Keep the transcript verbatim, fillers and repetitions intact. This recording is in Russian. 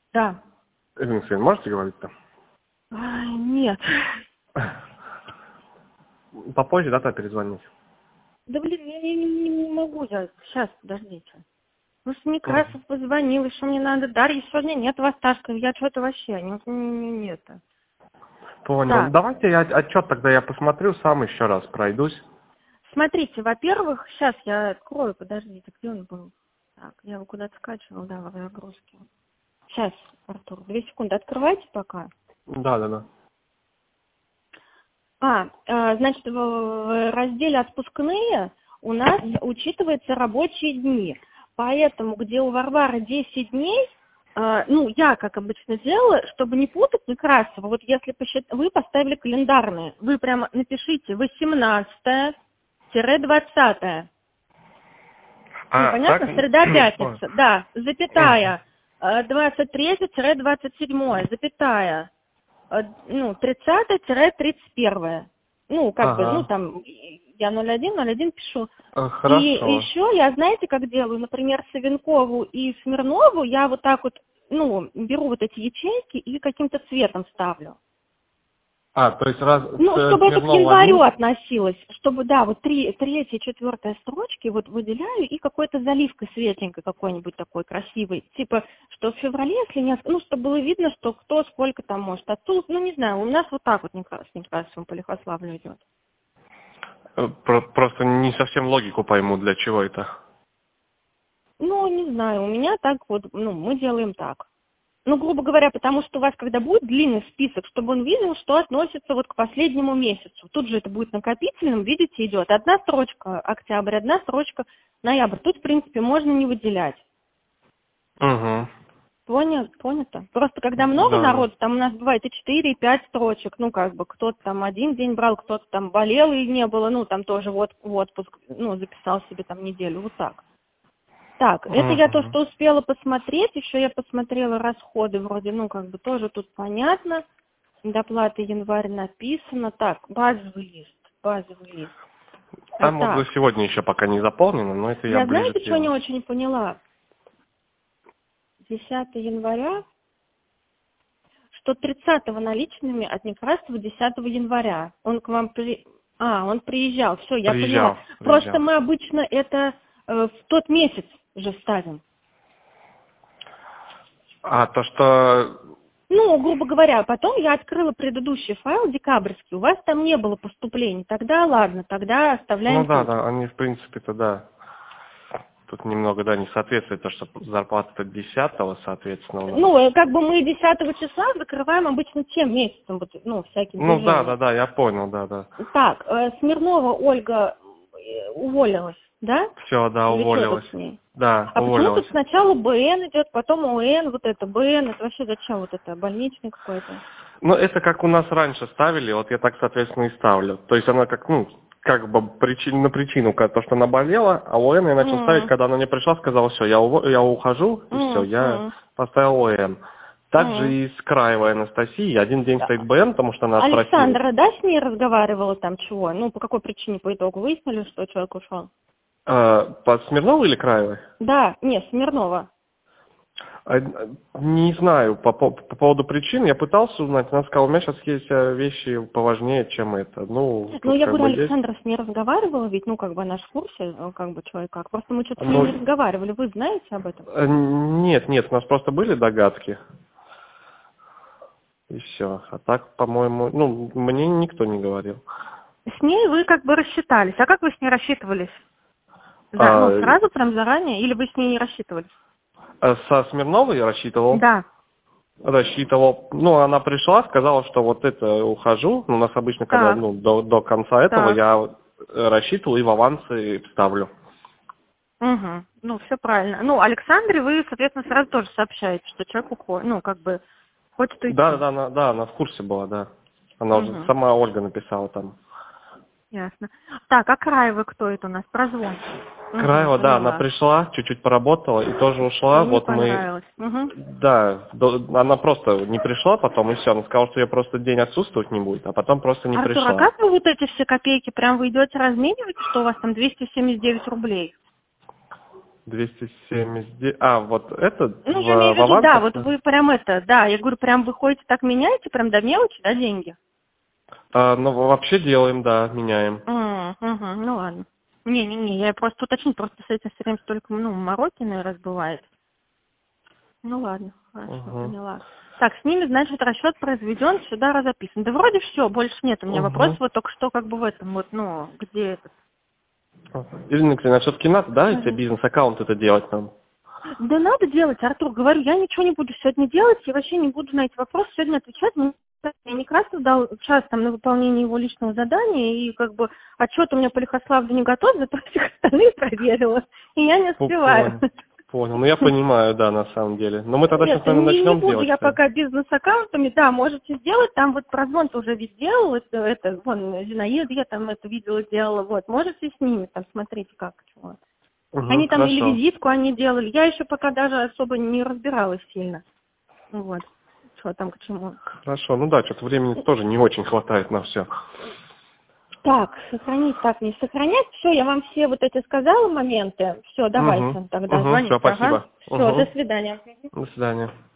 Да. Ирина Алексеевна, можете говорить-то? Ай, нет. Попозже, да, тогда перезвонить? Да блин, я не, не, не могу, я сейчас, подождите. Ну, с Некрасов позвонил, и что мне надо? Дарья, сегодня нет в Осташкове, я что-то вообще, не, не, не, не это. Понял. Так, Давайте я отчет тогда я посмотрю, сам еще раз пройдусь. смотрите, во-первых, сейчас я открою, подождите, где он был? Так, я его куда-то скачивал, да, во загрузке. Сейчас, Артур, две секунды, открывайте пока. Да, да, да. А, э, значит, в, в разделе «Отпускные» у нас учитываются рабочие дни. Поэтому, где у Варвары десять дней, э, ну, я, как обычно делала, чтобы не путать Некрасова, вот если посчит... вы поставили календарные, вы прямо напишите восемнадцатое двадцатое. Ну, А, понятно? так? Среда, Ой. пятница. Да, запятая. э, двадцать третье двадцать седьмое, запятая. э, Ну, тридцатое тридцать первое. Ну, как бы, ну, Ага. там, я ноль один, ноль один пишу. Э, И Хорошо. еще я, знаете, как делаю? Например, Савенкову и Смирнову я вот так вот, ну, беру вот эти ячейки и каким-то цветом ставлю. А, то есть раз Ну, с чтобы это к Смирнову январю один? относилось, чтобы, да, вот три, третья, четвертая строчки вот выделяю и какой-то заливкой светленькой какой-нибудь такой красивый. Типа, что в феврале, если не... Ну, чтобы было видно, что кто сколько там может. А тут, ну, не знаю, у нас вот так вот Некрас, с Некрасовым по Лихославлю идет. Э, про- Просто не совсем логику пойму, для чего это. Ну, не знаю, у меня так вот, ну, мы делаем так. Ну, грубо говоря, потому что у вас, когда будет длинный список, чтобы он видел, что относится вот к последнему месяцу. Тут же это будет накопительным, видите, идет одна строчка октябрь, одна строчка ноябрь. Тут, в принципе, можно не выделять. Угу. Понял, понято? Просто когда много Да, да. народу, там у нас бывает и четыре, и пять строчек, ну, как бы, кто-то там один день брал, кто-то там болел и не было, ну, там тоже вот в отпуск, ну, записал себе там неделю, вот так. Так, это я то, Угу. что успела посмотреть, еще я посмотрела расходы, вроде, ну, как бы тоже тут понятно, доплаты январь написано, так, базовый лист, базовый лист. А, Там вот за так, сегодня еще пока не заполнено, но это я я ближе знаете, к чего не делу. очень поняла? десятого января, что тридцатого наличными от Некрасова десятого января. Он к вам при... А, он приезжал, все, я поняла. Приезжал, Просто приезжал. мы обычно это э, в тот месяц же ставим. А, то, что... Ну, грубо говоря, потом я открыла предыдущий файл декабрьский, у вас там не было поступлений. Тогда ладно, тогда оставляем Ну да, тут. да, они в принципе-то, да. Тут немного, да, не соответствует то, что зарплата десятого, соответственно, у нас. Ну, э, как бы мы десятого числа закрываем обычно тем месяцем, вот, ну, всяким Ну да, да, движением. да, я понял, да, да. Так, э, Смирнова Ольга э, уволилась, да? Все, да, Или что уволилась. тут с ней? Да, А почему уволилась. тут сначала БН идет, потом ОН, вот это БН, это вообще зачем вот это, больничный какой-то? Ну, это как у нас раньше ставили, вот я так, соответственно, и ставлю. То есть она как, ну, как бы причин, на причину, как то, что она болела, а ОН я начал ставить, М, когда она мне пришла, сказал, все, я, уво- я ухожу, и все, м, я м, поставил ОН. Также м. и с Краевой Анастасией один день стоит БН, потому что она отпросилась. Александра, да, с ней разговаривала там чего? Ну, по какой причине по итогу выяснили, что человек ушел? А, по Смирновой или Краевой? Да, нет, Смирнова. А, Не знаю, по, по, по поводу причин я пытался узнать, она сказала, у меня сейчас есть э, вещи поважнее, чем это. Ну, Ну, тут я как говорю, бы есть. Александра с ней разговаривала, ведь, ну, как бы она ж в курсе, э, как бы, человек как. Просто мы что-то с ней Ну, не разговаривали. Вы знаете об этом? э, нет, нет, у нас просто были догадки. И все. А так, по-моему, ну, мне никто не говорил. С ней вы как бы рассчитались. А как вы с ней рассчитывались? За, А, ну, сразу прям заранее? Или вы с ней не рассчитывались? а со Смирновой я рассчитывал. Да. Рассчитывал. Ну, она пришла, сказала, что вот это ухожу. Ну, у нас обычно, когда Так, ну, до, до конца этого так. я рассчитывал и в авансы ставлю. Угу. Ну, все правильно. Ну, Александре вы, соответственно, сразу тоже сообщаете, что человек уходит, ну, как бы хочет Да, уйти. да, она, да, она в курсе была, да. Она уже Угу. сама Ольга написала там. Ясно. Так, а Краевы кто это у нас? Прозвон. Угу, Краева, да, она поняла. пришла, чуть-чуть поработала и тоже ушла. И не Вот мы, понравилось. Угу. да, до- она просто не пришла потом, и все. Она сказала, что я просто день отсутствовать не будет, а потом просто не Артур, а пришла. как вы вот эти все копейки, прям вы идете размениваете, что у вас там двести семьдесят девять рублей? двести семьдесят... А, вот это Ну, в, я имею в в виду, да, авансах? вот вы прям это, да, я говорю, прям вы ходите так меняете, прям до мелочи, да, деньги? А, ну, вообще делаем, да, меняем. М, мгм, ну ладно. Не-не-не, я просто уточню, просто с этим все время столько, ну, мороки, наверное, бывает. Ну ладно, хорошо, Угу. поняла. Так, с ними, значит, расчет произведен, сюда разописан. Да вроде все, больше нет у меня Угу. вопросов, вот только что как бы в этом вот, ну, где этот. Ирина Николаевна, все-таки надо, да, эти Мгм. бизнес-аккаунт это делать нам? Да надо делать, Артур, говорю, я ничего не буду сегодня делать, я вообще не буду на эти вопросы сегодня отвечать. Мне Некрасов дал час там на выполнение его личного задания, и как бы отчет у меня по Лихославлю не готов, зато всех остальных проверила, и я не успеваю. Понял. Понял. Ну, я понимаю, да, на самом деле. Но мы тогда сейчас, Это, наверное, не, не начнем буду делать. я Да. пока бизнес-аккаунтами, да, можете сделать, там вот прозвон уже ведь делал, это, это вон, Зинаида, я там это видела, делала, вот, можете с ними там смотреть, как, чего. Угу, Они там или хорошо. визитку они делали, я еще пока даже особо не разбиралась сильно, вот, что там к чему. Хорошо. Ну да, что-то времени тоже не очень хватает на все. Так, сохранить, так, не сохранять, все, я вам все вот эти сказала моменты, все, Угу. давайте тогда Угу. Все, звоните, ага, спасибо. все, до Угу. свидания. До свидания.